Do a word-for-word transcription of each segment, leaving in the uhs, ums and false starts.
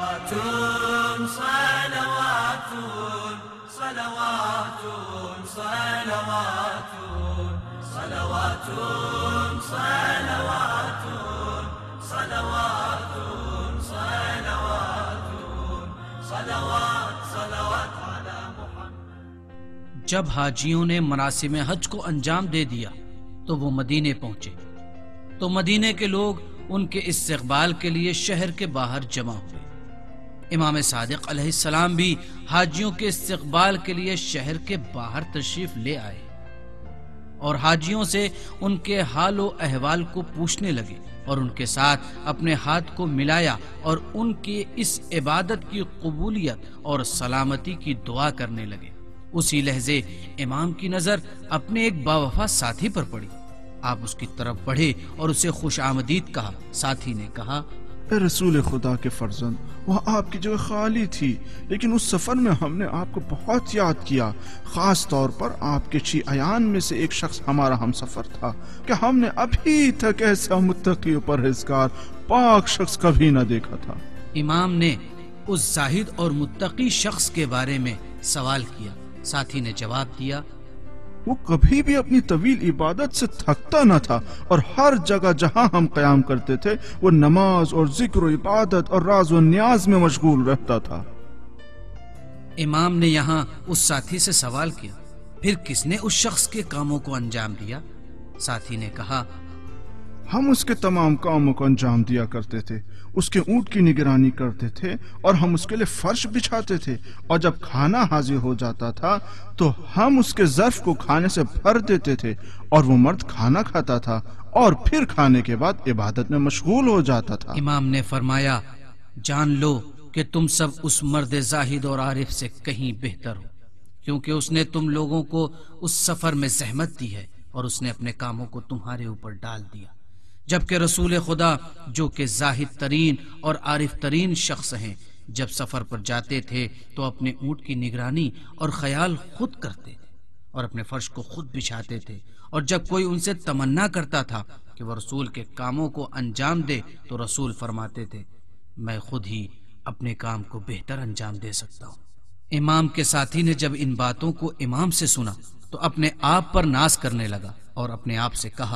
صلوات صلوات صلوات صلوات صلوات صلوات صلوات صلوات صلوات على محمد۔ جب حاجیوں نے مراسم حج کو انجام دے دیا تو وہ مدینے پہنچے، تو مدینے کے لوگ ان کے استقبال کے لیے شہر کے باہر جمع ہوئے۔ امام صادق علیہ السلام بھی حاجیوں کے استقبال کے لیے شہر کے باہر تشریف لے آئے اور حاجیوں سے ان کے حال و احوال کو پوچھنے لگے اور ان کے ساتھ اپنے ہاتھ کو ملایا اور ان کی اس عبادت کی قبولیت اور سلامتی کی دعا کرنے لگے۔ اسی لحظے امام کی نظر اپنے ایک باوفا ساتھی پر پڑی۔ آپ اس کی طرف بڑھے اور اسے خوش آمدید کہا۔ ساتھی نے کہا، اے رسول خدا کے فرزند، وہ آپ کی جگہ خالی تھی، لیکن اس سفر میں ہم نے آپ کو بہت یاد کیا، خاص طور پر آپ کے چھ ایان میں سے ایک شخص ہمارا ہم سفر تھا کہ ہم نے ابھی تک ایسا متقی و پرہیزگار پاک شخص کبھی نہ دیکھا تھا۔ امام نے اس زاہد اور متقی شخص کے بارے میں سوال کیا۔ ساتھی نے جواب دیا، وہ کبھی بھی اپنی طویل عبادت سے تھکتا نہ تھا اور ہر جگہ جہاں ہم قیام کرتے تھے وہ نماز اور ذکر و عبادت اور راز و نیاز میں مشغول رہتا تھا۔ امام نے یہاں اس ساتھی سے سوال کیا، پھر کس نے اس شخص کے کاموں کو انجام دیا؟ ساتھی نے کہا، ہم اس کے تمام کاموں کو انجام دیا کرتے تھے، اس کے اونٹ کی نگرانی کرتے تھے اور ہم اس کے لیے فرش بچھاتے تھے، اور جب کھانا حاضر ہو جاتا تھا تو ہم اس کے ظرف کو کھانے سے بھر دیتے تھے اور وہ مرد کھانا کھاتا تھا اور پھر کھانے کے بعد عبادت میں مشغول ہو جاتا تھا۔ امام نے فرمایا، جان لو کہ تم سب اس مرد زاہد اور عارف سے کہیں بہتر ہو، کیونکہ اس نے تم لوگوں کو اس سفر میں زحمت دی ہے اور اس نے اپنے کاموں کو تمہارے اوپر ڈال دیا، جبکہ رسول خدا جو کہ زاہد ترین اور عارف ترین شخص ہیں، جب سفر پر جاتے تھے تو اپنے اونٹ کی نگرانی اور خیال خود کرتے تھے اور اپنے فرش کو خود بچھاتے تھے، اور جب کوئی ان سے تمنا کرتا تھا کہ وہ رسول کے کاموں کو انجام دے تو رسول فرماتے تھے، میں خود ہی اپنے کام کو بہتر انجام دے سکتا ہوں۔ امام کے ساتھی نے جب ان باتوں کو امام سے سنا تو اپنے آپ پر ناز کرنے لگا اور اپنے آپ سے کہا،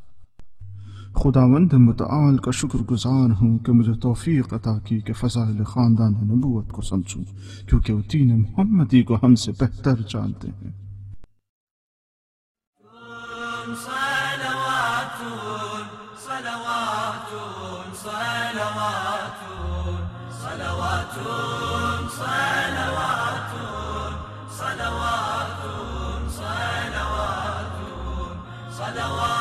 خداوند متعال کا شکر گزار ہوں کہ مجھے توفیق عطا کی کہ فضائل خاندان نبوت کو سمجھوں، کیونکہ وہ دین محمدی کو ہم سے بہتر جانتے ہیں۔ صلوات صلوات صلوات صلوات صلوات صلوات صلوات صلوات